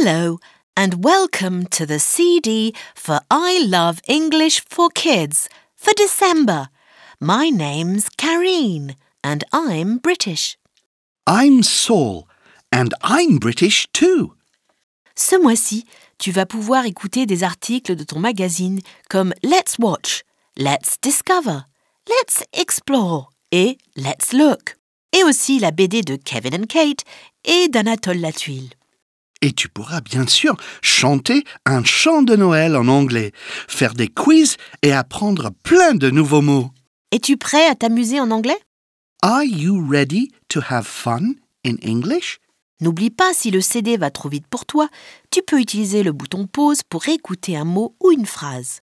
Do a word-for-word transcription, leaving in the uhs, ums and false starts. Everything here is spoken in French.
Hello and welcome to the C D for I Love English for Kids for December. My name's Karine and I'm British. I'm Saul and I'm British too. Ce mois-ci, tu vas pouvoir écouter des articles de ton magazine comme Let's Watch, Let's Discover, Let's Explore et Let's Look. Et aussi la B D de Kevin and Kate et d'Anatole Latuile. Et tu pourras bien sûr chanter un chant de Noël en anglais, faire des quiz et apprendre plein de nouveaux mots. Es-tu prêt à t'amuser en anglais? Are you ready to have fun in English? N'oublie pas, si le C D va trop vite pour toi, tu peux utiliser le bouton pause pour écouter un mot ou une phrase.